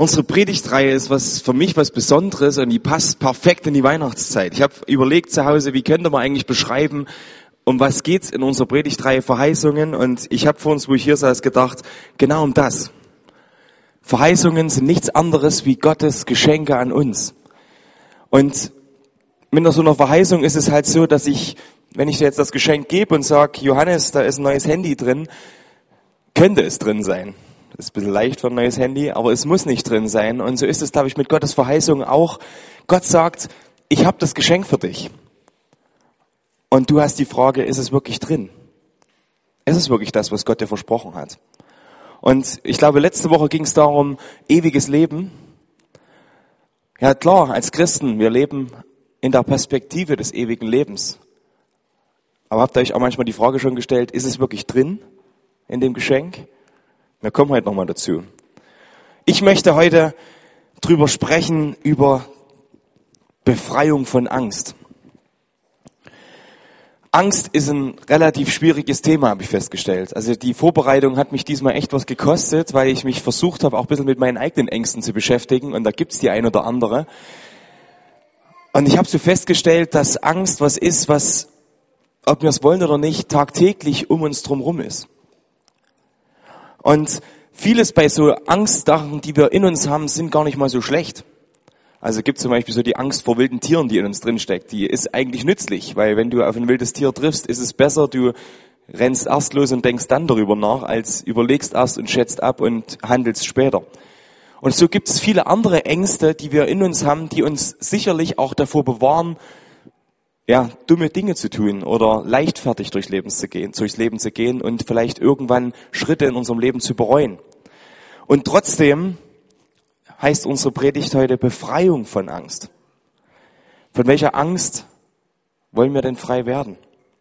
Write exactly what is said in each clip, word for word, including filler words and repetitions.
Unsere Predigtreihe ist was für mich was Besonderes und die passt perfekt in die Weihnachtszeit. Ich habe überlegt zu Hause, wie könnte man eigentlich beschreiben, um was geht's in unserer Predigtreihe Verheißungen, und ich habe vor uns, wo ich hier saß, gedacht, genau um das. Verheißungen sind nichts anderes wie Gottes Geschenke an uns. Und mit so einer Verheißung ist es halt so, dass ich, wenn ich dir jetzt das Geschenk gebe und sage, Johannes, da ist ein neues Handy drin, könnte es drin sein. Das ist ein bisschen leicht für ein neues Handy, aber es muss nicht drin sein. Und so ist es, glaube ich, mit Gottes Verheißung auch. Gott sagt, ich habe das Geschenk für dich. Und du hast die Frage, ist es wirklich drin? Ist es wirklich das, was Gott dir versprochen hat? Und ich glaube, letzte Woche ging es darum, ewiges Leben. Ja klar, als Christen, wir leben in der Perspektive des ewigen Lebens. Aber habt ihr euch auch manchmal die Frage schon gestellt, ist es wirklich drin in dem Geschenk? Wir kommen heute nochmal dazu. Ich möchte heute drüber sprechen, über Befreiung von Angst. Angst ist ein relativ schwieriges Thema, habe ich festgestellt. Also die Vorbereitung hat mich diesmal echt was gekostet, weil ich mich versucht habe, auch ein bisschen mit meinen eigenen Ängsten zu beschäftigen. Und da gibt's die ein oder andere. Und ich habe so festgestellt, dass Angst was ist, was, ob wir es wollen oder nicht, tagtäglich um uns drumherum ist. Und vieles bei so Angstsachen, die wir in uns haben, sind gar nicht mal so schlecht. Also gibt es zum Beispiel so die Angst vor wilden Tieren, die in uns drinsteckt. Die ist eigentlich nützlich, weil wenn du auf ein wildes Tier triffst, ist es besser, du rennst erst los und denkst dann darüber nach, als überlegst erst und schätzt ab und handelst später. Und so gibt es viele andere Ängste, die wir in uns haben, die uns sicherlich auch davor bewahren, ja, dumme Dinge zu tun oder leichtfertig durchs Leben zu gehen, durchs Leben zu gehen und vielleicht irgendwann Schritte in unserem Leben zu bereuen. Und trotzdem heißt unsere Predigt heute Befreiung von Angst. Von welcher Angst wollen wir denn frei werden?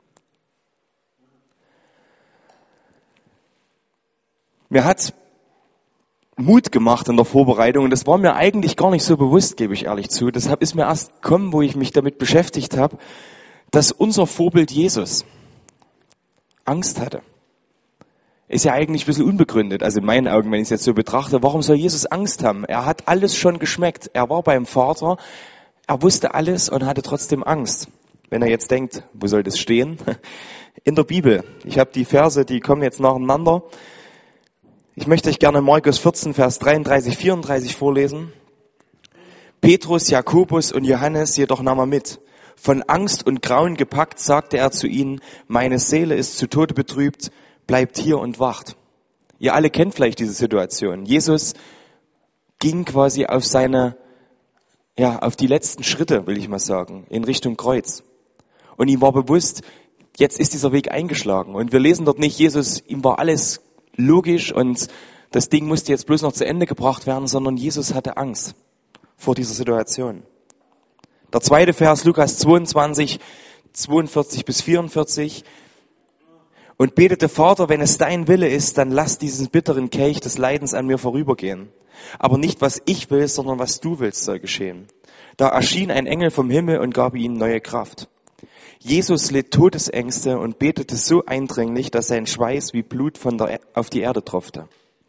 Mir hat Mut gemacht in der Vorbereitung, und das war mir eigentlich gar nicht so bewusst, gebe ich ehrlich zu. Deshalb ist mir erst gekommen, wo ich mich damit beschäftigt habe, dass unser Vorbild Jesus Angst hatte. Ist ja eigentlich ein bisschen unbegründet, also in meinen Augen, wenn ich es jetzt so betrachte. Warum soll Jesus Angst haben? Er hat alles schon geschmeckt. Er war beim Vater, er wusste alles und hatte trotzdem Angst. Wenn er jetzt denkt, wo soll das stehen? In der Bibel. Ich habe die Verse, die kommen jetzt nacheinander. Ich möchte euch gerne Markus vierzehn, Vers dreiunddreißig, vierunddreißig vorlesen. Petrus, Jakobus und Johannes jedoch nahm er mit. Von Angst und Grauen gepackt, sagte er zu ihnen, meine Seele ist zu Tode betrübt, bleibt hier und wacht. Ihr alle kennt vielleicht diese Situation. Jesus ging quasi auf seine, ja, auf die letzten Schritte, will ich mal sagen, in Richtung Kreuz. Und ihm war bewusst, jetzt ist dieser Weg eingeschlagen. Und wir lesen dort nicht, Jesus, ihm war alles logisch und das Ding musste jetzt bloß noch zu Ende gebracht werden, sondern Jesus hatte Angst vor dieser Situation. Der zweite Vers, Lukas zweiundzwanzig, zweiundvierzig bis vierundvierzig. Und betete, Vater, wenn es dein Wille ist, dann lass diesen bitteren Kelch des Leidens an mir vorübergehen. Aber nicht, was ich will, sondern was du willst, soll geschehen. Da erschien ein Engel vom Himmel und gab ihm neue Kraft. Jesus litt Todesängste und betete so eindringlich, dass sein Schweiß wie Blut von der, auf die Erde tropfte.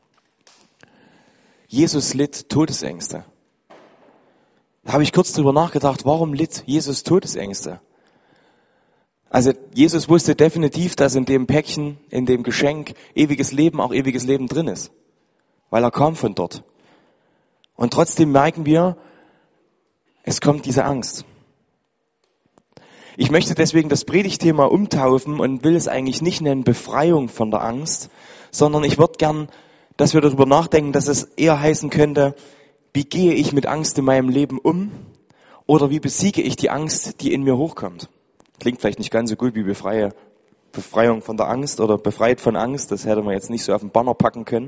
Jesus litt Todesängste. Da habe ich kurz drüber nachgedacht, warum litt Jesus Todesängste? Also Jesus wusste definitiv, dass in dem Päckchen, in dem Geschenk ewiges Leben, auch ewiges Leben drin ist. Weil er kam von dort. Und trotzdem merken wir, es kommt diese Angst. Ich möchte deswegen das Predigtthema umtaufen und will es eigentlich nicht nennen Befreiung von der Angst, sondern ich würde gern, dass wir darüber nachdenken, dass es eher heißen könnte, wie gehe ich mit Angst in meinem Leben um oder wie besiege ich die Angst, die in mir hochkommt. Klingt vielleicht nicht ganz so gut wie Befreie, Befreiung von der Angst oder befreit von Angst, das hätte man jetzt nicht so auf den Banner packen können.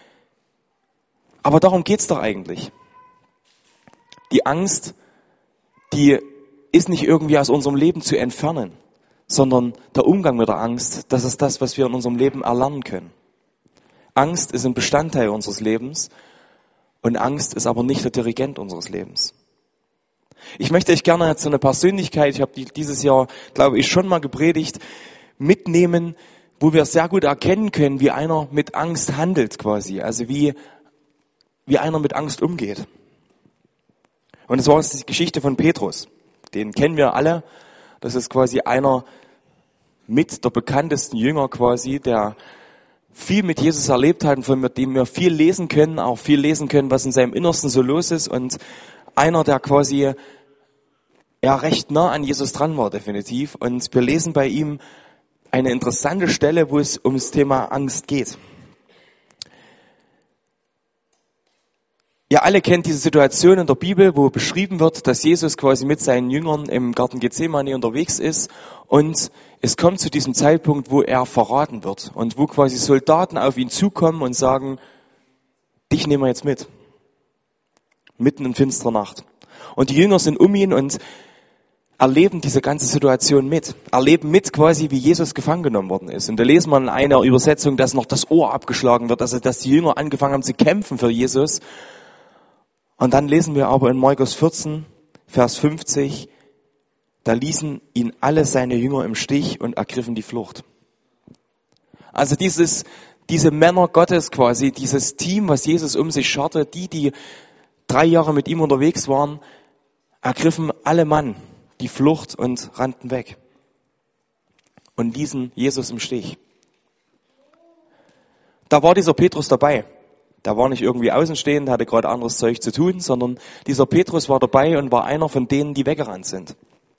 Aber darum geht's doch eigentlich. Die Angst, die ist nicht irgendwie aus unserem Leben zu entfernen, sondern der Umgang mit der Angst, das ist das, was wir in unserem Leben erlernen können. Angst ist ein Bestandteil unseres Lebens und Angst ist aber nicht der Dirigent unseres Lebens. Ich möchte euch gerne so eine Persönlichkeit, ich habe dieses Jahr, glaube ich, schon mal gepredigt, mitnehmen, wo wir sehr gut erkennen können, wie einer mit Angst handelt quasi. Also wie wie einer mit Angst umgeht. Und es war die Geschichte von Petrus. Den kennen wir alle. Das ist quasi einer mit der bekanntesten Jünger quasi, der viel mit Jesus erlebt hat und von dem wir viel lesen können, auch viel lesen können, was in seinem Innersten so los ist. Und einer, der quasi ja recht nah an Jesus dran war, definitiv. Und wir lesen bei ihm eine interessante Stelle, wo es ums Thema Angst geht. Ihr alle kennt diese Situation in der Bibel, wo beschrieben wird, dass Jesus quasi mit seinen Jüngern im Garten Gethsemane unterwegs ist und es kommt zu diesem Zeitpunkt, wo er verraten wird und wo quasi Soldaten auf ihn zukommen und sagen, dich nehmen wir jetzt mit. Mitten in finsterer Nacht. Und die Jünger sind um ihn und erleben diese ganze Situation mit. Erleben mit quasi, wie Jesus gefangen genommen worden ist. Und da lesen wir in einer Übersetzung, dass noch das Ohr abgeschlagen wird, also dass die Jünger angefangen haben zu kämpfen für Jesus. Und dann lesen wir aber in Markus vierzehn, Vers fünfzig, da ließen ihn alle seine Jünger im Stich und ergriffen die Flucht. Also dieses, diese Männer Gottes quasi, dieses Team, was Jesus um sich scharte, die, die drei Jahre mit ihm unterwegs waren, ergriffen alle Mann die Flucht und rannten weg und ließen Jesus im Stich. Da war dieser Petrus dabei. Der war nicht irgendwie außenstehend, hatte gerade anderes Zeug zu tun, sondern dieser Petrus war dabei und war einer von denen, die weggerannt sind.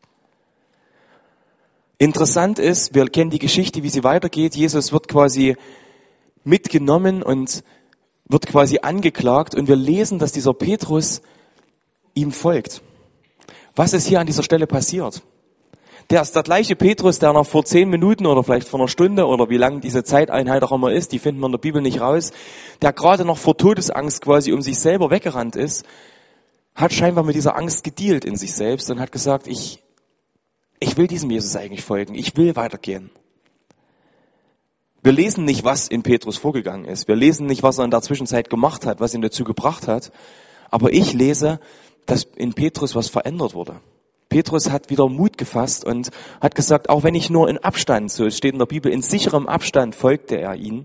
Interessant ist, wir kennen die Geschichte, wie sie weitergeht. Jesus wird quasi mitgenommen und wird quasi angeklagt und wir lesen, dass dieser Petrus ihm folgt. Was ist hier an dieser Stelle passiert? Der ist der gleiche Petrus, der noch vor zehn Minuten oder vielleicht vor einer Stunde oder wie lang diese Zeiteinheit auch immer ist, die finden wir in der Bibel nicht raus, der gerade noch vor Todesangst quasi um sich selber weggerannt ist, hat scheinbar mit dieser Angst gedealt in sich selbst und hat gesagt, ich, ich will diesem Jesus eigentlich folgen, ich will weitergehen. Wir lesen nicht, was in Petrus vorgegangen ist, wir lesen nicht, was er in der Zwischenzeit gemacht hat, was ihn dazu gebracht hat, aber ich lese, dass in Petrus was verändert wurde. Petrus hat wieder Mut gefasst und hat gesagt, auch wenn ich nur in Abstand, so es steht in der Bibel, in sicherem Abstand folgte er ihn.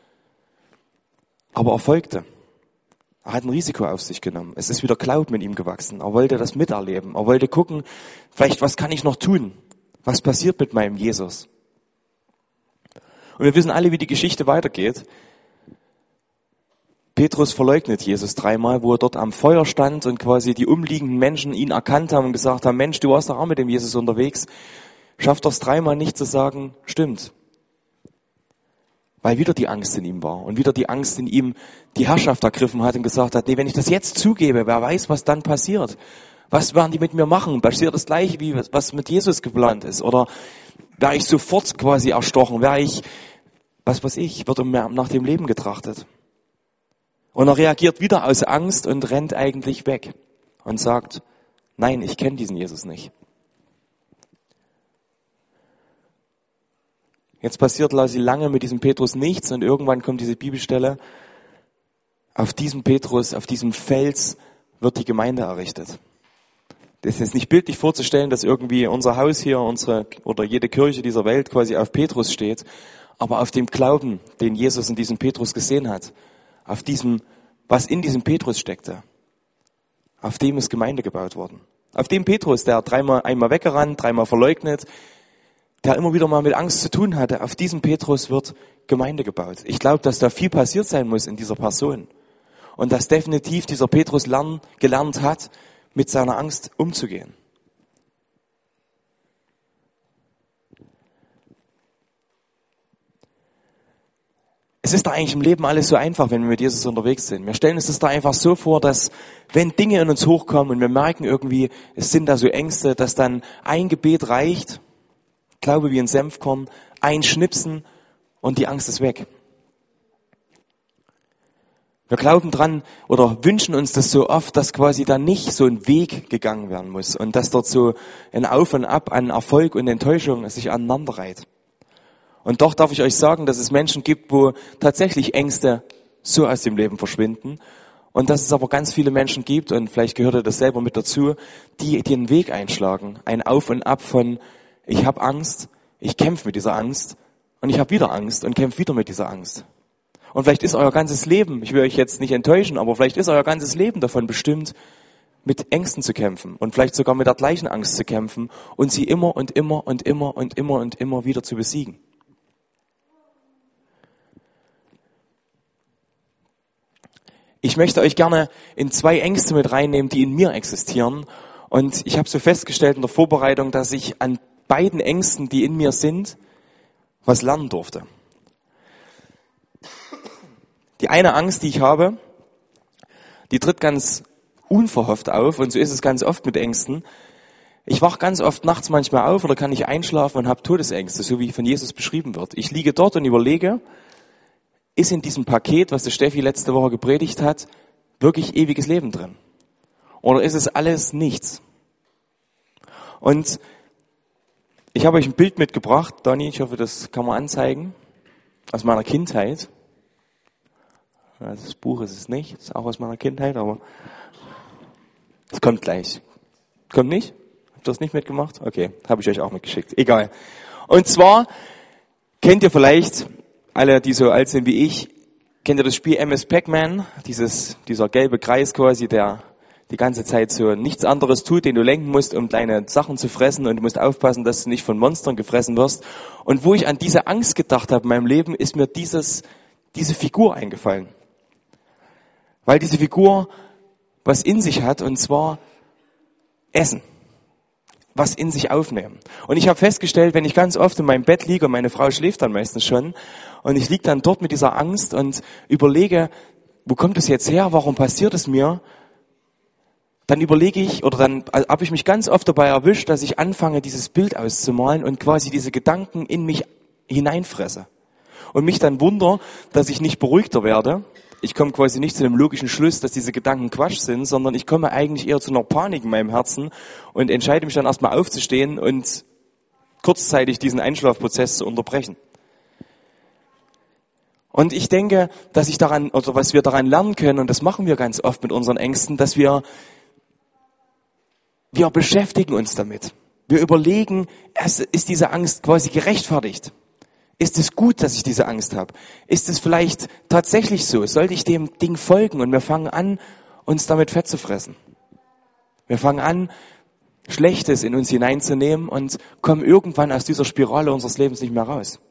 Aber er folgte. Er hat ein Risiko auf sich genommen. Es ist wieder Glauben in ihm gewachsen. Er wollte das miterleben. Er wollte gucken, vielleicht was kann ich noch tun? Was passiert mit meinem Jesus? Und wir wissen alle, wie die Geschichte weitergeht. Petrus verleugnet Jesus dreimal, wo er dort am Feuer stand und quasi die umliegenden Menschen ihn erkannt haben und gesagt haben, Mensch, du warst doch auch mit dem Jesus unterwegs. Schafft das dreimal nicht zu sagen, stimmt. Weil wieder die Angst in ihm war und wieder die Angst in ihm die Herrschaft ergriffen hat und gesagt hat, nee, wenn ich das jetzt zugebe, wer weiß, was dann passiert. Was werden die mit mir machen? Passiert das gleiche, wie was mit Jesus geplant ist? Oder wäre ich sofort quasi erstochen? Wäre ich, was weiß ich, wird nach dem Leben getrachtet? Und er reagiert wieder aus Angst und rennt eigentlich weg und sagt, nein, ich kenne diesen Jesus nicht. Jetzt passiert lange mit diesem Petrus nichts und irgendwann kommt diese Bibelstelle, auf diesem Petrus, auf diesem Fels wird die Gemeinde errichtet. Das ist nicht bildlich vorzustellen, dass irgendwie unser Haus hier, unsere oder jede Kirche dieser Welt quasi auf Petrus steht, aber auf dem Glauben, den Jesus in diesem Petrus gesehen hat, auf diesem, was in diesem Petrus steckte, auf dem ist Gemeinde gebaut worden. Auf dem Petrus, der dreimal, einmal weggerannt, dreimal verleugnet, der immer wieder mal mit Angst zu tun hatte, auf diesem Petrus wird Gemeinde gebaut. Ich glaube, dass da viel passiert sein muss in dieser Person. Und dass definitiv dieser Petrus lernen, gelernt hat, mit seiner Angst umzugehen. Es ist da eigentlich im Leben alles so einfach, wenn wir mit Jesus unterwegs sind. Wir stellen uns das da einfach so vor, dass wenn Dinge in uns hochkommen und wir merken irgendwie, es sind da so Ängste, dass dann ein Gebet reicht, Glaube wie ein Senfkorn, ein Schnipsen und die Angst ist weg. Wir glauben dran oder wünschen uns das so oft, dass quasi da nicht so ein Weg gegangen werden muss und dass dort so ein Auf und Ab an Erfolg und Enttäuschung sich aneinanderreiht. Und doch darf ich euch sagen, dass es Menschen gibt, wo tatsächlich Ängste so aus dem Leben verschwinden und dass es aber ganz viele Menschen gibt, und vielleicht gehört ihr das selber mit dazu, die den Weg einschlagen, ein Auf und Ab von ich habe Angst, ich kämpfe mit dieser Angst und ich habe wieder Angst und kämpfe wieder mit dieser Angst. Und vielleicht ist euer ganzes Leben, ich will euch jetzt nicht enttäuschen, aber vielleicht ist euer ganzes Leben davon bestimmt, mit Ängsten zu kämpfen und vielleicht sogar mit der gleichen Angst zu kämpfen und sie immer und immer und immer und immer und immer wieder zu besiegen. Ich möchte euch gerne in zwei Ängste mit reinnehmen, die in mir existieren. Und ich habe so festgestellt in der Vorbereitung, dass ich an beiden Ängsten, die in mir sind, was lernen durfte. Die eine Angst, die ich habe, die tritt ganz unverhofft auf und so ist es ganz oft mit Ängsten. Ich wache ganz oft nachts manchmal auf oder kann nicht einschlafen und habe Todesängste, so wie von Jesus beschrieben wird. Ich liege dort und überlege, ist in diesem Paket, was der Steffi letzte Woche gepredigt hat, wirklich ewiges Leben drin? Oder ist es alles nichts? Und ich habe euch ein Bild mitgebracht, Donny, ich hoffe, das kann man anzeigen, aus meiner Kindheit. Das Buch ist es nicht, ist auch aus meiner Kindheit, aber es kommt gleich. Kommt nicht? Habt ihr das nicht mitgemacht? Okay, habe ich euch auch mitgeschickt. Egal. Und zwar kennt ihr vielleicht, alle, die so alt sind wie ich, kennt ihr das Spiel M S Pac-Man? Dieses, dieser gelbe Kreis quasi, der die ganze Zeit so nichts anderes tut, den du lenken musst, um deine Sachen zu fressen und du musst aufpassen, dass du nicht von Monstern gefressen wirst. Und wo ich an diese Angst gedacht habe in meinem Leben, ist mir dieses, diese Figur eingefallen. Weil diese Figur was in sich hat, und zwar Essen. Was in sich aufnehmen. Und ich habe festgestellt, wenn ich ganz oft in meinem Bett liege, und meine Frau schläft dann meistens schon, und ich liege dann dort mit dieser Angst und überlege, wo kommt es jetzt her, warum passiert es mir, dann überlege ich, oder dann habe ich mich ganz oft dabei erwischt, dass ich anfange, dieses Bild auszumalen und quasi diese Gedanken in mich hineinfresse. Und mich dann wundere, dass ich nicht beruhigter werde. Ich komme quasi nicht zu dem logischen Schluss, dass diese Gedanken Quatsch sind, sondern ich komme eigentlich eher zu einer Panik in meinem Herzen und entscheide mich dann erstmal aufzustehen und kurzzeitig diesen Einschlafprozess zu unterbrechen. Und ich denke, dass ich daran, oder was wir daran lernen können, und das machen wir ganz oft mit unseren Ängsten, dass wir, wir beschäftigen uns damit. Wir überlegen, ist diese Angst quasi gerechtfertigt? Ist es gut, dass ich diese Angst habe? Ist es vielleicht tatsächlich so? Sollte ich dem Ding folgen? Und wir fangen an, uns damit fett zu fressen. Wir fangen an, Schlechtes in uns hineinzunehmen und kommen irgendwann aus dieser Spirale unseres Lebens nicht mehr raus.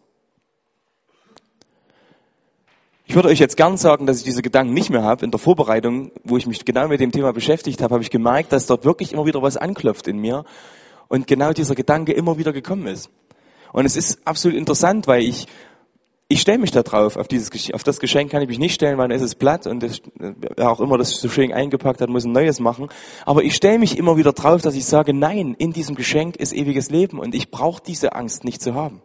Ich würde euch jetzt gern sagen, dass ich diese Gedanken nicht mehr habe. In der Vorbereitung, wo ich mich genau mit dem Thema beschäftigt habe, habe ich gemerkt, dass dort wirklich immer wieder was anklopft in mir und genau dieser Gedanke immer wieder gekommen ist. Und es ist absolut interessant, weil ich ich stelle mich da drauf. Auf dieses auf das Geschenk kann ich mich nicht stellen, weil dann ist es platt und das, wer auch immer das so schön eingepackt hat, muss ein neues machen. Aber ich stelle mich immer wieder drauf, dass ich sage, nein, in diesem Geschenk ist ewiges Leben und ich brauche diese Angst nicht zu haben.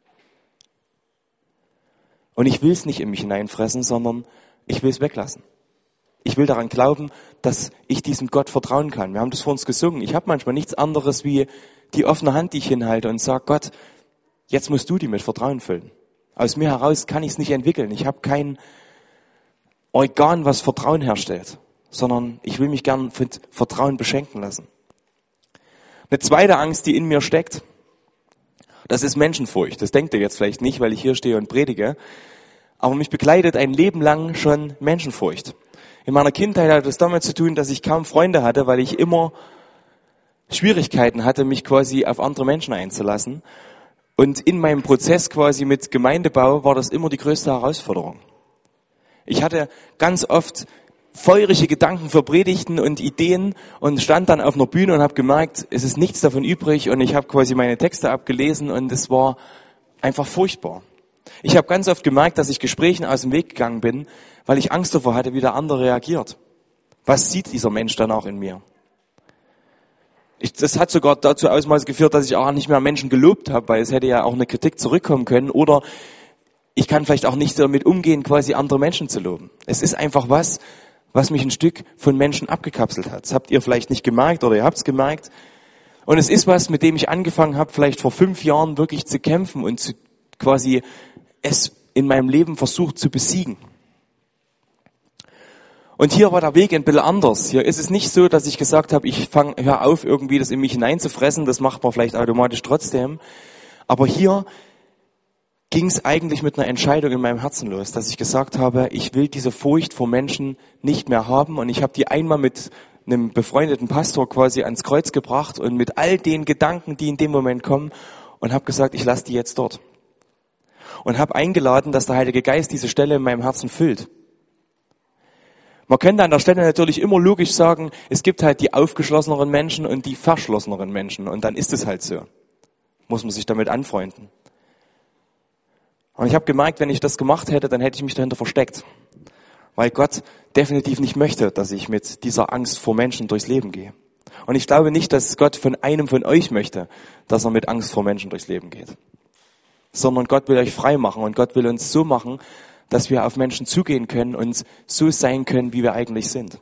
Und ich will es nicht in mich hineinfressen, sondern ich will es weglassen. Ich will daran glauben, dass ich diesem Gott vertrauen kann. Wir haben das vor uns gesungen. Ich habe manchmal nichts anderes wie die offene Hand, die ich hinhalte und sage, Gott, jetzt musst du die mit Vertrauen füllen. Aus mir heraus kann ich es nicht entwickeln. Ich habe kein Organ, was Vertrauen herstellt, sondern ich will mich gern mit Vertrauen beschenken lassen. Eine zweite Angst, die in mir steckt, das ist Menschenfurcht. Das denkt ihr jetzt vielleicht nicht, weil ich hier stehe und predige. Aber mich begleitet ein Leben lang schon Menschenfurcht. In meiner Kindheit hatte das damit zu tun, dass ich kaum Freunde hatte, weil ich immer Schwierigkeiten hatte, mich quasi auf andere Menschen einzulassen. Und in meinem Prozess quasi mit Gemeindebau war das immer die größte Herausforderung. Ich hatte ganz oft feurige Gedanken für Predigten und Ideen und stand dann auf einer Bühne und habe gemerkt, es ist nichts davon übrig und ich habe quasi meine Texte abgelesen und es war einfach furchtbar. Ich habe ganz oft gemerkt, dass ich Gesprächen aus dem Weg gegangen bin, weil ich Angst davor hatte, wie der andere reagiert. Was sieht dieser Mensch dann auch in mir? Ich, das hat sogar dazu Ausmaß geführt, dass ich auch nicht mehr Menschen gelobt habe, weil es hätte ja auch eine Kritik zurückkommen können. Oder ich kann vielleicht auch nicht damit umgehen, quasi andere Menschen zu loben. Es ist einfach was, was mich ein Stück von Menschen abgekapselt hat. Das habt ihr vielleicht nicht gemerkt oder ihr habt es gemerkt. Und es ist was, mit dem ich angefangen habe, vielleicht vor fünf Jahren wirklich zu kämpfen und zu, quasi es in meinem Leben versucht zu besiegen. Und hier war der Weg ein bisschen anders. Hier ist es nicht so, dass ich gesagt habe, ich fange, hör auf, irgendwie das in mich hineinzufressen. Das macht man vielleicht automatisch trotzdem. Aber hier ging es eigentlich mit einer Entscheidung in meinem Herzen los, dass ich gesagt habe, ich will diese Furcht vor Menschen nicht mehr haben. Und ich habe die einmal mit einem befreundeten Pastor quasi ans Kreuz gebracht und mit all den Gedanken, die in dem Moment kommen, und habe gesagt, ich lasse die jetzt dort. Und habe eingeladen, dass der Heilige Geist diese Stelle in meinem Herzen füllt. Man könnte an der Stelle natürlich immer logisch sagen, es gibt halt die aufgeschlosseneren Menschen und die verschlosseneren Menschen. Und dann ist es halt so. Muss man sich damit anfreunden. Und ich habe gemerkt, wenn ich das gemacht hätte, dann hätte ich mich dahinter versteckt. Weil Gott definitiv nicht möchte, dass ich mit dieser Angst vor Menschen durchs Leben gehe. Und ich glaube nicht, dass Gott von einem von euch möchte, dass er mit Angst vor Menschen durchs Leben geht. Sondern Gott will euch frei machen und Gott will uns so machen, dass wir auf Menschen zugehen können und so sein können, wie wir eigentlich sind.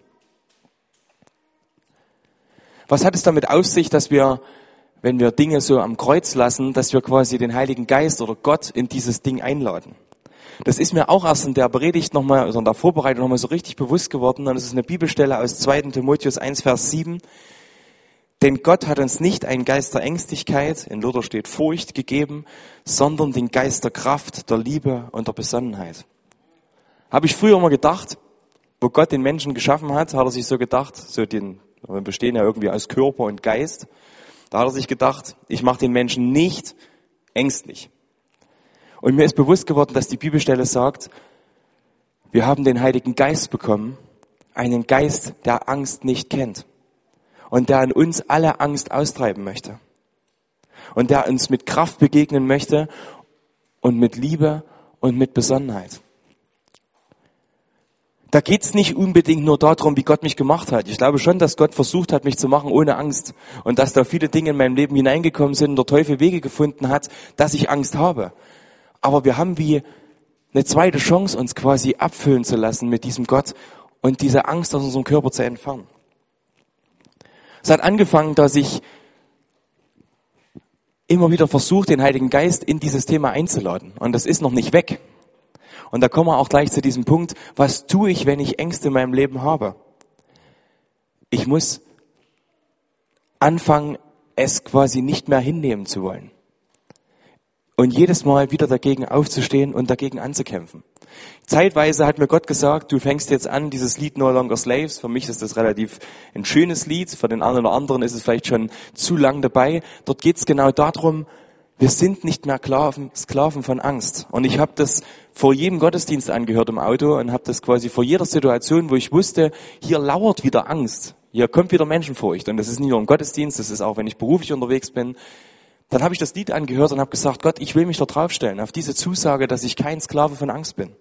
Was hat es damit auf sich, dass wir, wenn wir Dinge so am Kreuz lassen, dass wir quasi den Heiligen Geist oder Gott in dieses Ding einladen? Das ist mir auch erst in der Predigt nochmal, also in der Vorbereitung nochmal so richtig bewusst geworden. Und das ist eine Bibelstelle aus zweiten Timotheus eins, Vers sieben. Denn Gott hat uns nicht einen Geist der Ängstlichkeit, in Luther steht Furcht, gegeben, sondern den Geist der Kraft, der Liebe und der Besonnenheit. Habe ich früher immer gedacht, wo Gott den Menschen geschaffen hat, hat er sich so gedacht, so den, wir bestehen ja irgendwie aus Körper und Geist, da hat er sich gedacht, ich mache den Menschen nicht ängstlich. Und mir ist bewusst geworden, dass die Bibelstelle sagt, wir haben den Heiligen Geist bekommen, einen Geist, der Angst nicht kennt und der in uns alle Angst austreiben möchte und der uns mit Kraft begegnen möchte und mit Liebe und mit Besonnenheit. Da geht's nicht unbedingt nur darum, wie Gott mich gemacht hat. Ich glaube schon, dass Gott versucht hat, mich zu machen ohne Angst und dass da viele Dinge in meinem Leben hineingekommen sind und der Teufel Wege gefunden hat, dass ich Angst habe. Aber wir haben wie eine zweite Chance, uns quasi abfüllen zu lassen mit diesem Gott und diese Angst aus unserem Körper zu entfernen. Es hat angefangen, dass ich immer wieder versuche, den Heiligen Geist in dieses Thema einzuladen. Und das ist noch nicht weg. Und da kommen wir auch gleich zu diesem Punkt, was tue ich, wenn ich Ängste in meinem Leben habe? Ich muss anfangen, es quasi nicht mehr hinnehmen zu wollen. Und jedes Mal wieder dagegen aufzustehen und dagegen anzukämpfen. Zeitweise hat mir Gott gesagt, du fängst jetzt an, dieses Lied No Longer Slaves. Für mich ist das relativ ein schönes Lied, für den einen oder anderen ist es vielleicht schon zu lang dabei. Dort geht es genau darum, wir sind nicht mehr Sklaven, Sklaven von Angst. Und ich habe das vor jedem Gottesdienst angehört im Auto und habe das quasi vor jeder Situation, wo ich wusste, hier lauert wieder Angst, hier kommt wieder Menschenfurcht. Und das ist nicht nur im Gottesdienst, das ist auch, wenn ich beruflich unterwegs bin. Dann habe ich das Lied angehört und habe gesagt, Gott, ich will mich da draufstellen, auf diese Zusage, dass ich kein Sklave von Angst bin.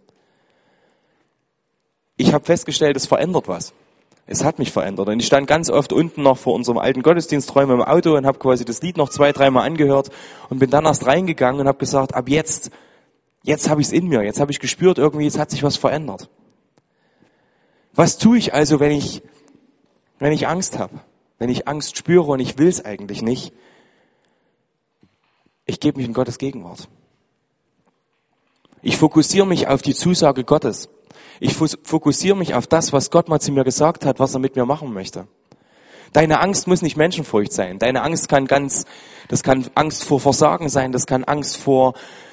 Ich habe festgestellt, es verändert was. Es hat mich verändert. Und ich stand ganz oft unten noch vor unserem alten Gottesdiensträume im Auto und habe quasi das Lied noch zwei, dreimal angehört und bin dann erst reingegangen und habe gesagt, ab jetzt, jetzt habe ich es in mir, jetzt habe ich gespürt, irgendwie, jetzt hat sich was verändert. Was tue ich also, wenn ich, wenn ich Angst habe? Wenn ich Angst spüre und ich will es eigentlich nicht? Ich gebe mich in Gottes Gegenwart. Ich fokussiere mich auf die Zusage Gottes. Ich fokussiere mich auf das, was Gott mal zu mir gesagt hat, was er mit mir machen möchte. Deine Angst muss nicht Menschenfurcht sein. Deine Angst kann ganz, das kann Angst vor Versagen sein, das kann Angst vor,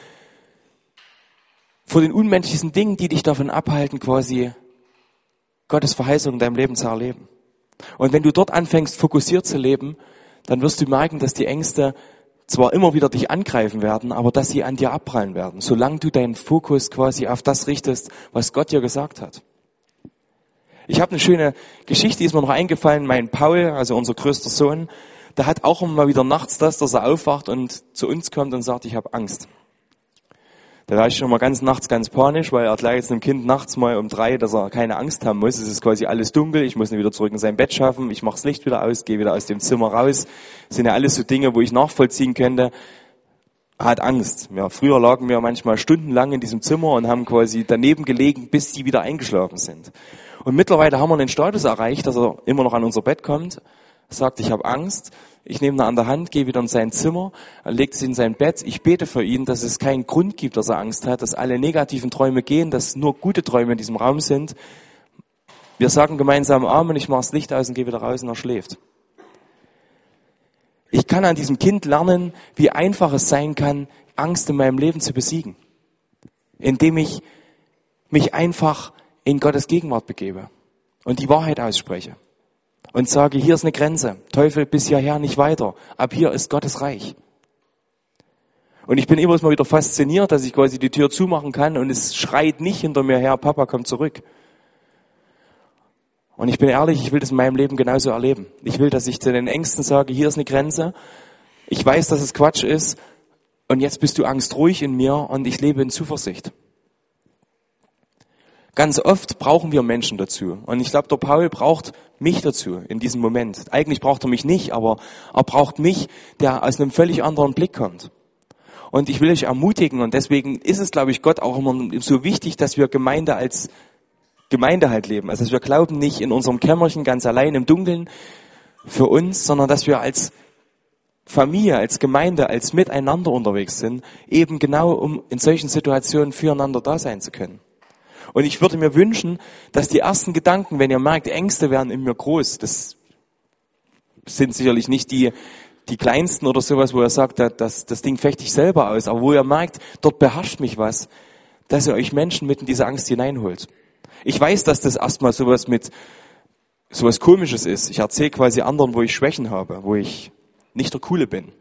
vor den unmenschlichen Dingen, die dich davon abhalten, quasi Gottes Verheißung in deinem Leben zu erleben. Und wenn du dort anfängst, fokussiert zu leben, dann wirst du merken, dass die Ängste zwar immer wieder dich angreifen werden, aber dass sie an dir abprallen werden, solange du deinen Fokus quasi auf das richtest, was Gott dir gesagt hat. Ich habe eine schöne Geschichte, die ist mir noch eingefallen. Mein Paul, also unser größter Sohn, der hat auch immer mal wieder nachts das, dass er aufwacht und zu uns kommt und sagt, ich habe Angst. Da war ich schon mal ganz nachts ganz panisch, weil er erklärt jetzt einem Kind nachts mal um drei, dass er keine Angst haben muss. Es ist quasi alles dunkel, ich muss ihn wieder zurück in sein Bett schaffen, ich mache das Licht wieder aus, gehe wieder aus dem Zimmer raus. Das sind ja alles so Dinge, wo ich nachvollziehen könnte. Er hat Angst. Ja, früher lagen wir manchmal stundenlang in diesem Zimmer und haben quasi daneben gelegen, bis die wieder eingeschlafen sind. Und mittlerweile haben wir einen Status erreicht, dass er immer noch an unser Bett kommt, sagt, ich habe Angst. Ich nehme ihn an der Hand, gehe wieder in sein Zimmer, er legt sich in sein Bett. Ich bete für ihn, dass es keinen Grund gibt, dass er Angst hat, dass alle negativen Träume gehen, dass nur gute Träume in diesem Raum sind. Wir sagen gemeinsam Amen, ich mache das Licht aus und gehe wieder raus und er schläft. Ich kann an diesem Kind lernen, wie einfach es sein kann, Angst in meinem Leben zu besiegen. indem ich mich einfach in Gottes Gegenwart begebe und die Wahrheit ausspreche und sage, hier ist eine Grenze, Teufel bis hierher nicht weiter, ab hier ist Gottes Reich. Und ich bin immer mal wieder fasziniert, dass ich quasi die Tür zumachen kann und es schreit nicht hinter mir her, Papa, komm zurück. Und ich bin ehrlich, ich will das in meinem Leben genauso erleben. Ich will, dass ich zu den Ängsten sage, hier ist eine Grenze, ich weiß, dass es Quatsch ist und jetzt bist du angstruhig in mir und ich lebe in Zuversicht. Ganz oft brauchen wir Menschen dazu. Und ich glaube, der Paul braucht mich dazu in diesem Moment. Eigentlich braucht er mich nicht, aber er braucht mich, der aus einem völlig anderen Blick kommt. Und ich will euch ermutigen, und deswegen ist es, glaube ich, Gott auch immer so wichtig, dass wir Gemeinde als Gemeinde halt leben. Also, dass wir glauben nicht in unserem Kämmerchen ganz allein im Dunkeln für uns, sondern dass wir als Familie, als Gemeinde, als Miteinander unterwegs sind, eben genau, um in solchen Situationen füreinander da sein zu können. Und ich würde mir wünschen, dass die ersten Gedanken, wenn ihr merkt, Ängste werden in mir groß, das sind sicherlich nicht die, die kleinsten oder sowas, wo ihr sagt, das, das Ding fechte ich selber aus, aber wo ihr merkt, dort beherrscht mich was, dass ihr euch Menschen mit in diese Angst hineinholt. Ich weiß, dass das erstmal sowas mit, sowas Komisches ist. Ich erzähle quasi anderen, wo ich Schwächen habe, wo ich nicht der Coole bin.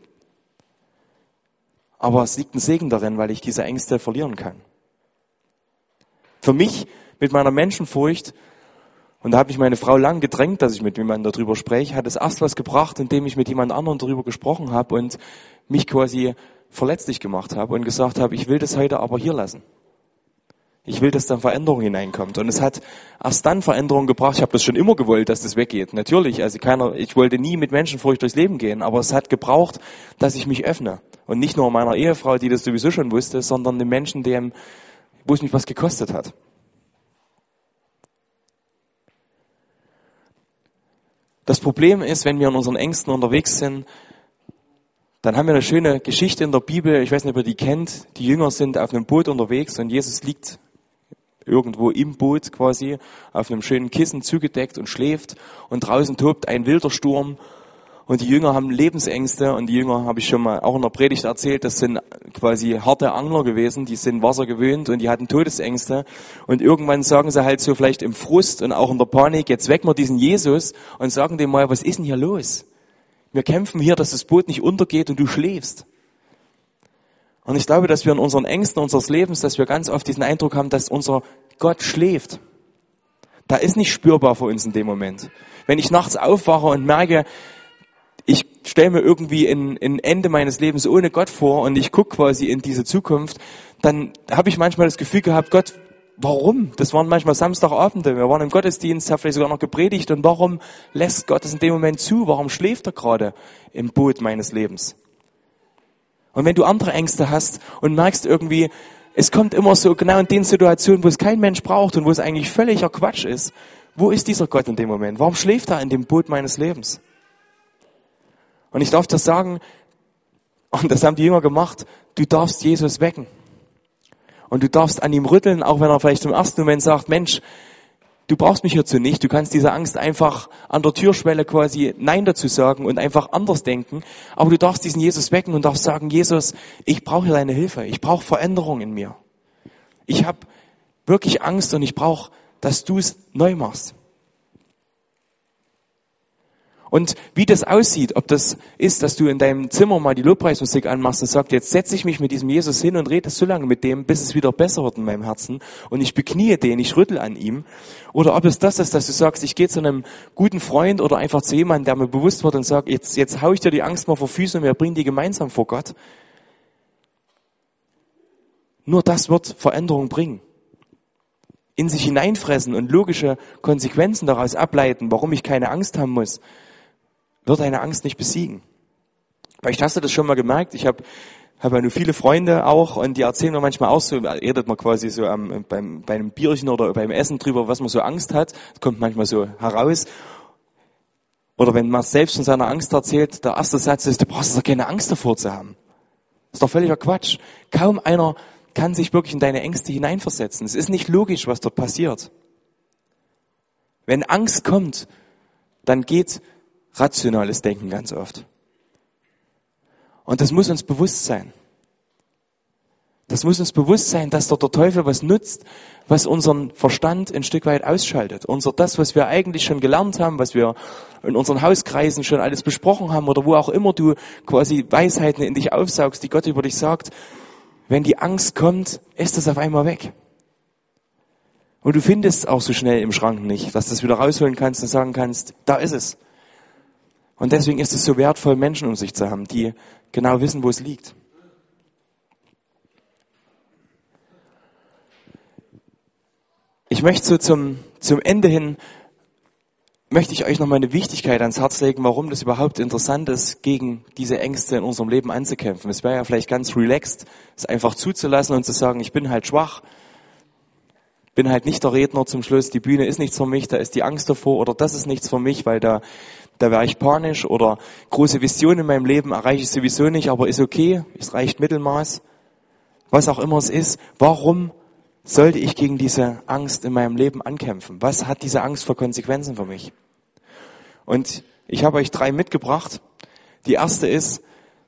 Aber es liegt ein Segen darin, weil ich diese Ängste verlieren kann. Für mich, mit meiner Menschenfurcht, und da hat mich meine Frau lang gedrängt, dass ich mit jemandem darüber spreche, hat es erst was gebracht, indem ich mit jemand anderem darüber gesprochen habe und mich quasi verletzlich gemacht habe und gesagt habe, ich will das heute aber hier lassen. Ich will, dass da Veränderung hineinkommt. Und es hat erst dann Veränderung gebracht. Ich habe das schon immer gewollt, dass das weggeht. Natürlich, also keiner, ich wollte nie mit Menschenfurcht durchs Leben gehen, aber es hat gebraucht, dass ich mich öffne. Und nicht nur meiner Ehefrau, die das sowieso schon wusste, sondern dem Menschen, dem, wo es mich was gekostet hat. Das Problem ist, wenn wir in unseren Ängsten unterwegs sind, dann haben wir eine schöne Geschichte in der Bibel, ich weiß nicht, ob ihr die kennt, die Jünger sind auf einem Boot unterwegs und Jesus liegt irgendwo im Boot quasi auf einem schönen Kissen zugedeckt und schläft und draußen tobt ein wilder Sturm und die Jünger haben Lebensängste und die Jünger, habe ich schon mal auch in der Predigt erzählt, das sind quasi harte Angler gewesen, die sind Wasser gewöhnt und die hatten Todesängste und irgendwann sagen sie halt so vielleicht im Frust und auch in der Panik, jetzt wecken wir diesen Jesus und sagen dem mal, was ist denn hier los? Wir kämpfen hier, dass das Boot nicht untergeht und du schläfst. Und ich glaube, dass wir in unseren Ängsten unseres Lebens, dass wir ganz oft diesen Eindruck haben, dass unser Gott schläft. Da ist nicht spürbar für uns in dem Moment. Wenn ich nachts aufwache und merke, ich stelle mir irgendwie ein, ein Ende meines Lebens ohne Gott vor und ich gucke quasi in diese Zukunft, dann habe ich manchmal das Gefühl gehabt, Gott, warum? Das waren manchmal Samstagabende, wir waren im Gottesdienst, haben vielleicht sogar noch gepredigt und warum lässt Gott es in dem Moment zu? Warum schläft er gerade im Boot meines Lebens? Und wenn du andere Ängste hast und merkst irgendwie, es kommt immer so genau in den Situationen, wo es kein Mensch braucht und wo es eigentlich völliger Quatsch ist, wo ist dieser Gott in dem Moment? Warum schläft er in dem Boot meines Lebens? Und ich darf das sagen, und das haben die Jünger gemacht, du darfst Jesus wecken. Und du darfst an ihm rütteln, auch wenn er vielleicht im ersten Moment sagt, Mensch, du brauchst mich hierzu nicht. Du kannst dieser Angst einfach an der Türschwelle quasi Nein dazu sagen und einfach anders denken. Aber du darfst diesen Jesus wecken und darfst sagen, Jesus, ich brauche deine Hilfe. Ich brauche Veränderung in mir. Ich habe wirklich Angst und ich brauche, dass du es neu machst. Und wie das aussieht, ob das ist, dass du in deinem Zimmer mal die Lobpreismusik anmachst und sagst, jetzt setze ich mich mit diesem Jesus hin und rede so lange mit dem, bis es wieder besser wird in meinem Herzen und ich beknie den, ich rüttel an ihm. Oder ob es das ist, dass du sagst, ich gehe zu einem guten Freund oder einfach zu jemandem, der mir bewusst wird und sagt, jetzt, jetzt hau ich dir die Angst mal vor Füße und wir bringen die gemeinsam vor Gott. Nur das wird Veränderung bringen. In sich hineinfressen und logische Konsequenzen daraus ableiten, warum ich keine Angst haben muss, wird deine Angst nicht besiegen. Vielleicht hast du das schon mal gemerkt. Ich habe hab ja nur viele Freunde auch und die erzählen mir manchmal auch so, redet man quasi so am, beim, bei einem Bierchen oder beim Essen drüber, was man so Angst hat. Das kommt manchmal so heraus. Oder wenn man selbst von seiner Angst erzählt, der erste Satz ist, du brauchst doch keine Angst davor zu haben. Das ist doch völliger Quatsch. Kaum einer kann sich wirklich in deine Ängste hineinversetzen. Es ist nicht logisch, was dort passiert. Wenn Angst kommt, dann geht rationales Denken ganz oft. Und das muss uns bewusst sein. Das muss uns bewusst sein, dass dort der Teufel was nutzt, was unseren Verstand ein Stück weit ausschaltet. Unser das, was wir eigentlich schon gelernt haben, was wir in unseren Hauskreisen schon alles besprochen haben oder wo auch immer du quasi Weisheiten in dich aufsaugst, die Gott über dich sagt, wenn die Angst kommt, ist das auf einmal weg. Und du findest auch so schnell im Schrank nicht, dass du das wieder rausholen kannst und sagen kannst, da ist es. Und deswegen ist es so wertvoll, Menschen um sich zu haben, die genau wissen, wo es liegt. Ich möchte so zum, zum Ende hin, möchte ich euch nochmal eine Wichtigkeit ans Herz legen, warum das überhaupt interessant ist, gegen diese Ängste in unserem Leben anzukämpfen. Es wäre ja vielleicht ganz relaxed, es einfach zuzulassen und zu sagen, ich bin halt schwach, bin halt nicht der Redner zum Schluss, die Bühne ist nichts für mich, da ist die Angst davor oder das ist nichts für mich, weil da, da wäre ich panisch oder große Visionen in meinem Leben erreiche ich sowieso nicht, aber ist okay, es reicht Mittelmaß, was auch immer es ist. Warum sollte ich gegen diese Angst in meinem Leben ankämpfen? Was hat diese Angst für Konsequenzen für mich? Und ich habe euch drei mitgebracht. Die erste ist,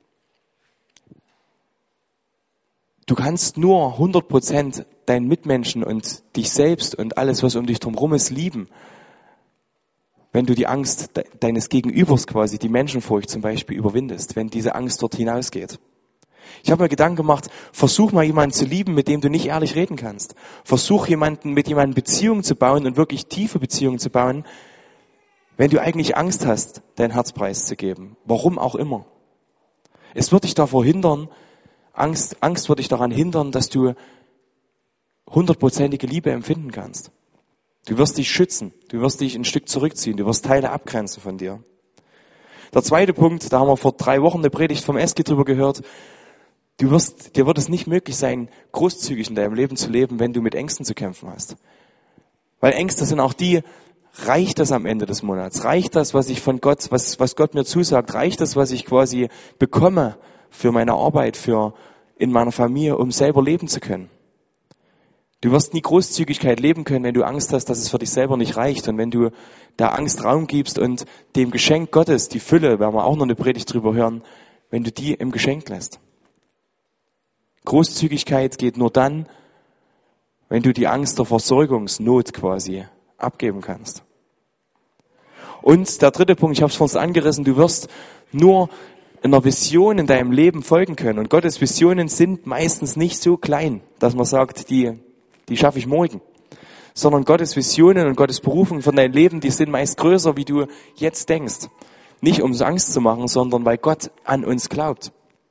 du kannst nur hundert Prozent deinen Mitmenschen und dich selbst und alles, was um dich drumherum ist, lieben, wenn du die Angst deines Gegenübers quasi, die Menschenfurcht zum Beispiel, überwindest, wenn diese Angst dort hinausgeht. Ich habe mir Gedanken gemacht, versuch mal jemanden zu lieben, mit dem du nicht ehrlich reden kannst. Versuch jemanden, mit jemandem Beziehungen zu bauen und wirklich tiefe Beziehungen zu bauen, wenn du eigentlich Angst hast, dein Herz preiszugeben. Warum auch immer. Es wird dich davor hindern, Angst, Angst wird dich daran hindern, dass du hundertprozentige Liebe empfinden kannst. Du wirst dich schützen, du wirst dich ein Stück zurückziehen, du wirst Teile abgrenzen von dir. Der zweite Punkt, da haben wir vor drei Wochen eine Predigt vom Eski drüber gehört. Du wirst, dir wird es nicht möglich sein, großzügig in deinem Leben zu leben, wenn du mit Ängsten zu kämpfen hast. Weil Ängste sind auch die, reicht das am Ende des Monats? Reicht das, was ich von Gott, was, was Gott mir zusagt? Reicht das, was ich quasi bekomme für meine Arbeit, für in meiner Familie, um selber leben zu können? Du wirst nie Großzügigkeit leben können, wenn du Angst hast, dass es für dich selber nicht reicht. Und wenn du der Angst Raum gibst und dem Geschenk Gottes, die Fülle, werden wir auch noch eine Predigt drüber hören, wenn du die im Geschenk lässt. Großzügigkeit geht nur dann, wenn du die Angst der Versorgungsnot quasi abgeben kannst. Und der dritte Punkt, ich habe es vorhin angerissen, du wirst nur einer Vision in deinem Leben folgen können. Und Gottes Visionen sind meistens nicht so klein, dass man sagt, die, die schaffe ich morgen. Sondern Gottes Visionen und Gottes Berufung von deinem Leben, die sind meist größer, wie du jetzt denkst. Nicht um es Angst zu machen, sondern weil Gott an uns glaubt.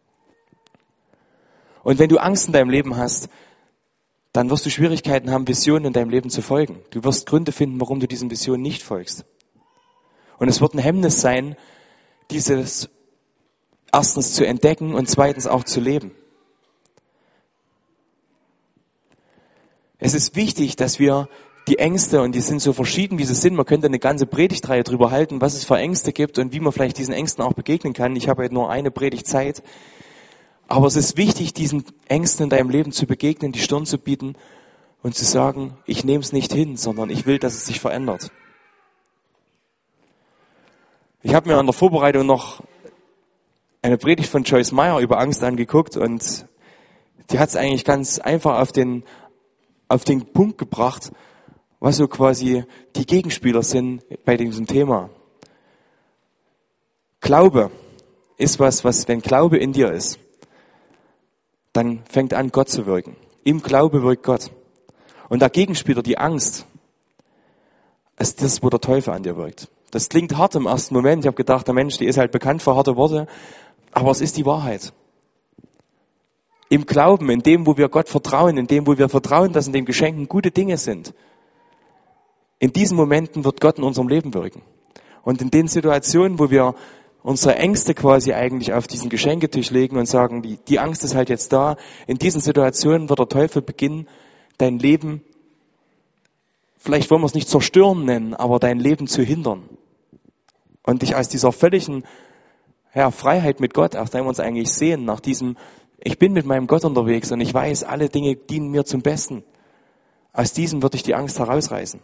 Und wenn du Angst in deinem Leben hast, dann wirst du Schwierigkeiten haben, Visionen in deinem Leben zu folgen. Du wirst Gründe finden, warum du diesen Visionen nicht folgst. Und es wird ein Hemmnis sein, dieses erstens zu entdecken und zweitens auch zu leben. Es ist wichtig, dass wir die Ängste, und die sind so verschieden, wie sie sind, man könnte eine ganze Predigtreihe drüber halten, was es für Ängste gibt und wie man vielleicht diesen Ängsten auch begegnen kann. Ich habe heute nur eine Predigtzeit. Aber es ist wichtig, diesen Ängsten in deinem Leben zu begegnen, die Stirn zu bieten und zu sagen, ich nehme es nicht hin, sondern ich will, dass es sich verändert. Ich habe mir an der Vorbereitung noch eine Predigt von Joyce Meyer über Angst angeguckt und die hat es eigentlich ganz einfach auf den, auf den Punkt gebracht, was so quasi die Gegenspieler sind bei diesem Thema. Glaube ist was, was, wenn Glaube in dir ist, dann fängt an, Gott zu wirken. Im Glaube wirkt Gott. Und der Gegenspieler, die Angst, ist das, wo der Teufel an dir wirkt. Das klingt hart im ersten Moment. Ich habe gedacht, der Mensch, die ist halt bekannt für harte Worte. Aber es ist die Wahrheit. Im Glauben, in dem, wo wir Gott vertrauen, in dem, wo wir vertrauen, dass in den Geschenken gute Dinge sind, in diesen Momenten wird Gott in unserem Leben wirken. Und in den Situationen, wo wir unsere Ängste quasi eigentlich auf diesen Geschenketisch legen und sagen, die, die Angst ist halt jetzt da. In diesen Situationen wird der Teufel beginnen, dein Leben, vielleicht wollen wir es nicht zerstören nennen, aber dein Leben zu hindern. Und dich aus dieser völligen ja, Freiheit mit Gott, aus der wir uns eigentlich sehen, nach diesem, ich bin mit meinem Gott unterwegs und ich weiß, alle Dinge dienen mir zum Besten. Aus diesem wird dich die Angst herausreißen.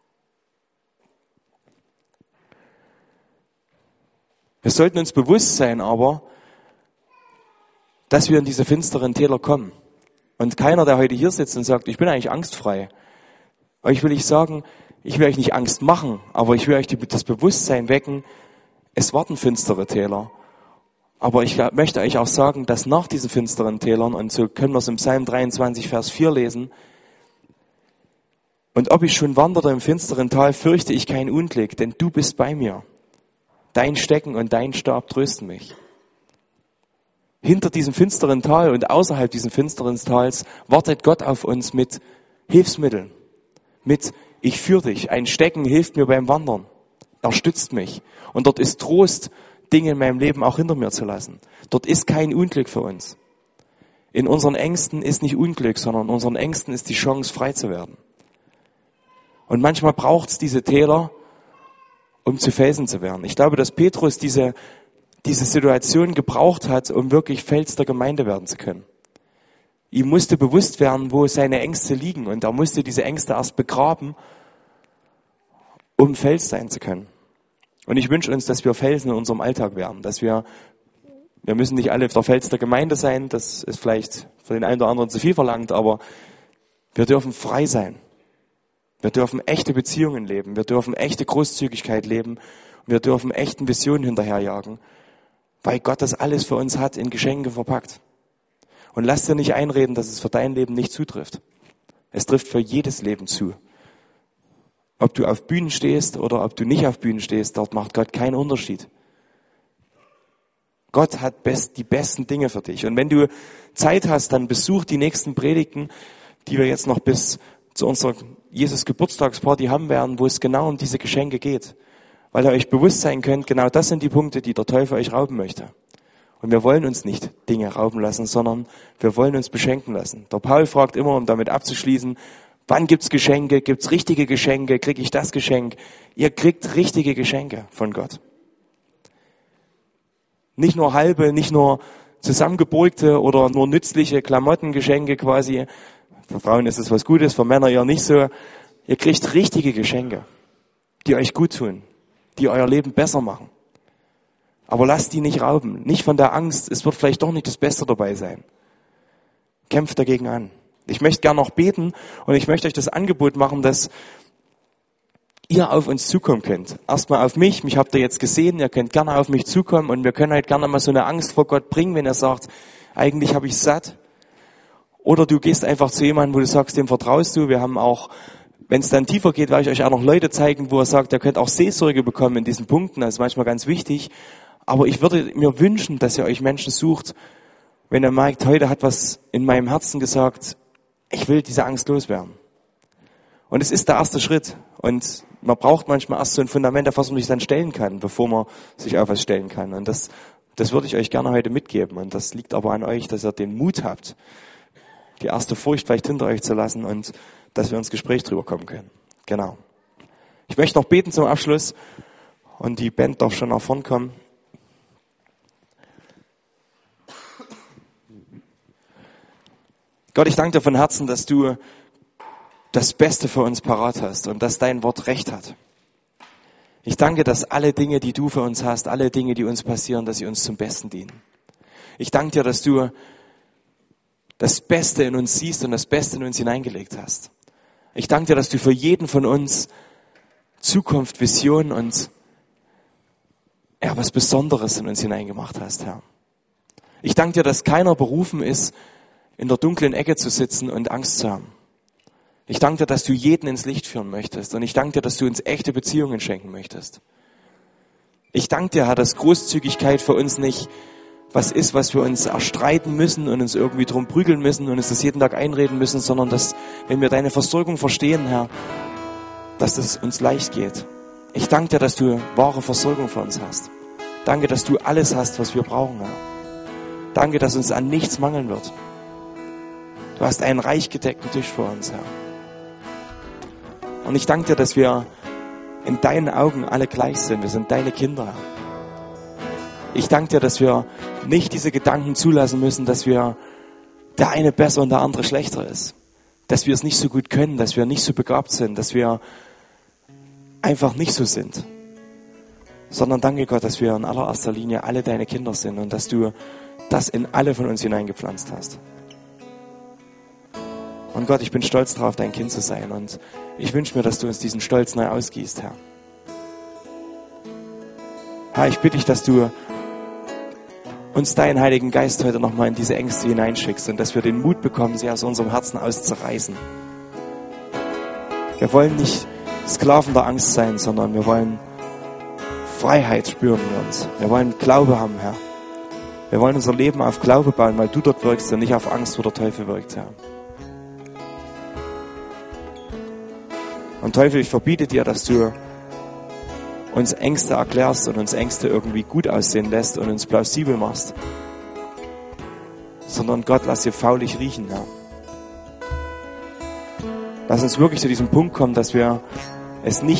Wir sollten uns bewusst sein aber, dass wir in diese finsteren Täler kommen. Und keiner, der heute hier sitzt und sagt, ich bin eigentlich angstfrei. Euch will ich sagen, ich will euch nicht Angst machen, aber ich will euch das Bewusstsein wecken, es warten finstere Täler. Aber ich möchte euch auch sagen, dass nach diesen finsteren Tälern, und so können wir es im Psalm dreiundzwanzig, Vers vier lesen, und ob ich schon wanderte im finsteren Tal, fürchte ich kein Unglück, denn du bist bei mir. Dein Stecken und dein Stab trösten mich. Hinter diesem finsteren Tal und außerhalb dieses finsteren Tals wartet Gott auf uns mit Hilfsmitteln. Mit, ich führe dich. Ein Stecken hilft mir beim Wandern. Er stützt mich. Und dort ist Trost, Dinge in meinem Leben auch hinter mir zu lassen. Dort ist kein Unglück für uns. In unseren Ängsten ist nicht Unglück, sondern in unseren Ängsten ist die Chance, frei zu werden. Und manchmal braucht es diese Täler, um zu Felsen zu werden. Ich glaube, dass Petrus diese, diese Situation gebraucht hat, um wirklich Fels der Gemeinde werden zu können. Ihm musste bewusst werden, wo seine Ängste liegen. Und er musste diese Ängste erst begraben, um Fels sein zu können. Und ich wünsche uns, dass wir Felsen in unserem Alltag werden. Dass wir, wir müssen nicht alle der Fels der Gemeinde sein. Das ist vielleicht für den einen oder anderen zu viel verlangt, aber wir dürfen frei sein. Wir dürfen echte Beziehungen leben. Wir dürfen echte Großzügigkeit leben. Wir dürfen echten Visionen hinterherjagen. Weil Gott das alles für uns hat, in Geschenke verpackt. Und lass dir nicht einreden, dass es für dein Leben nicht zutrifft. Es trifft für jedes Leben zu. Ob du auf Bühnen stehst oder ob du nicht auf Bühnen stehst, dort macht Gott keinen Unterschied. Gott hat best, die besten Dinge für dich. Und wenn du Zeit hast, dann besuch die nächsten Predigten, die wir jetzt noch bis zu unserer Jesus-Geburtstagsparty haben werden, wo es genau um diese Geschenke geht. Weil ihr euch bewusst sein könnt, genau das sind die Punkte, die der Teufel euch rauben möchte. Und wir wollen uns nicht Dinge rauben lassen, sondern wir wollen uns beschenken lassen. Der Paul fragt immer, um damit abzuschließen, wann gibt's Geschenke? Gibt's richtige Geschenke? Krieg ich das Geschenk? Ihr kriegt richtige Geschenke von Gott. Nicht nur halbe, nicht nur zusammengeburgte oder nur nützliche Klamottengeschenke quasi. Für Frauen ist es was Gutes, für Männer eher nicht so. Ihr kriegt richtige Geschenke, die euch gut tun, die euer Leben besser machen. Aber lasst die nicht rauben. Nicht von der Angst, es wird vielleicht doch nicht das Beste dabei sein. Kämpft dagegen an. Ich möchte gerne noch beten und ich möchte euch das Angebot machen, dass ihr auf uns zukommen könnt. Erstmal auf mich, mich habt ihr jetzt gesehen, ihr könnt gerne auf mich zukommen und wir können halt gerne mal so eine Angst vor Gott bringen, wenn er sagt, eigentlich habe ich satt. Oder du gehst einfach zu jemandem, wo du sagst, dem vertraust du. Wir haben auch, wenn es dann tiefer geht, werde ich euch auch noch Leute zeigen, wo er sagt, ihr könnt auch Seelsorge bekommen in diesen Punkten. Das ist manchmal ganz wichtig. Aber ich würde mir wünschen, dass ihr euch Menschen sucht, wenn ihr merkt, heute hat was in meinem Herzen gesagt, ich will diese Angst loswerden. Und es ist der erste Schritt. Und man braucht manchmal erst so ein Fundament, auf was man sich dann stellen kann, bevor man sich auf was stellen kann. Und das, das würde ich euch gerne heute mitgeben. Und das liegt aber an euch, dass ihr den Mut habt, die erste Furcht vielleicht hinter euch zu lassen und dass wir ins Gespräch drüber kommen können. Genau. Ich möchte noch beten zum Abschluss und die Band darf schon nach vorn kommen. Gott, ich danke dir von Herzen, dass du das Beste für uns parat hast und dass dein Wort Recht hat. Ich danke, dass alle Dinge, die du für uns hast, alle Dinge, die uns passieren, dass sie uns zum Besten dienen. Ich danke dir, dass du das Beste in uns siehst und das Beste in uns hineingelegt hast. Ich danke dir, dass du für jeden von uns Zukunft, Vision und ja, was Besonderes in uns hineingemacht hast, Herr. Ich danke dir, dass keiner berufen ist, in der dunklen Ecke zu sitzen und Angst zu haben. Ich danke dir, dass du jeden ins Licht führen möchtest und ich danke dir, dass du uns echte Beziehungen schenken möchtest. Ich danke dir, Herr, dass Großzügigkeit für uns nicht was ist, was wir uns erstreiten müssen und uns irgendwie drum prügeln müssen und uns das jeden Tag einreden müssen, sondern dass, wenn wir deine Versorgung verstehen, Herr, dass das uns leicht geht. Ich danke dir, dass du wahre Versorgung für uns hast. Danke, dass du alles hast, was wir brauchen, Herr. Danke, dass uns an nichts mangeln wird. Du hast einen reich gedeckten Tisch für uns, Herr. Und ich danke dir, dass wir in deinen Augen alle gleich sind. Wir sind deine Kinder, Herr. Ich danke dir, dass wir nicht diese Gedanken zulassen müssen, dass wir der eine besser und der andere schlechter ist. Dass wir es nicht so gut können, dass wir nicht so begabt sind, dass wir einfach nicht so sind. Sondern danke Gott, dass wir in allererster Linie alle deine Kinder sind und dass du das in alle von uns hineingepflanzt hast. Und Gott, ich bin stolz darauf, dein Kind zu sein. Und ich wünsche mir, dass du uns diesen Stolz neu ausgießt, Herr. Herr, ich bitte dich, dass du uns deinen Heiligen Geist heute nochmal in diese Ängste hineinschickst und dass wir den Mut bekommen, sie aus unserem Herzen auszureißen. Wir wollen nicht Sklaven der Angst sein, sondern wir wollen Freiheit spüren in uns. Wir wollen Glaube haben, Herr. Wir wollen unser Leben auf Glaube bauen, weil du dort wirkst und nicht auf Angst, wo der Teufel wirkt, Herr. Und Teufel, ich verbiete dir, dass du uns Ängste erklärst und uns Ängste irgendwie gut aussehen lässt und uns plausibel machst. Sondern Gott, lass sie faulig riechen, Herr. Lass uns wirklich zu diesem Punkt kommen, dass wir es nicht